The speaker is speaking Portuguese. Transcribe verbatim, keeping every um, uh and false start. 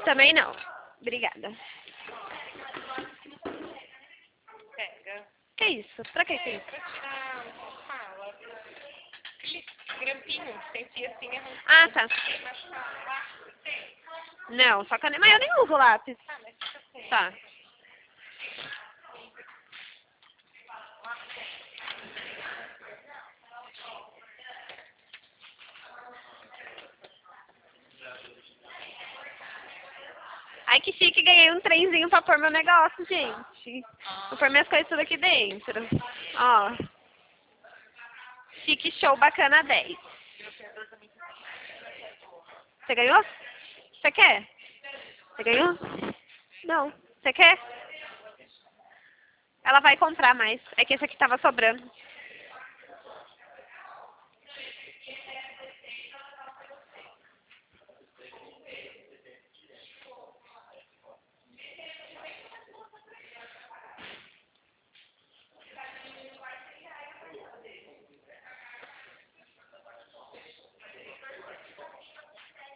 Também não. Obrigada. Pega. Que isso? Pra que que é isso? Pra tirar, como fala? Aquele grampinho que você enfia assim e arranca. Ah, tá. Tem machucado lá? Tem. Não, só caneta. Mas eu nem uso lápis. Ah, mas fica sem. Tá. Ai, que chique, ganhei um trenzinho pra pôr meu negócio, gente. Vou pôr minhas coisas tudo aqui dentro. Ó. Chique, show, bacana, dez. Você ganhou? Você quer? Você ganhou? Não. Você quer? Ela vai comprar mais. É que esse aqui tava sobrando.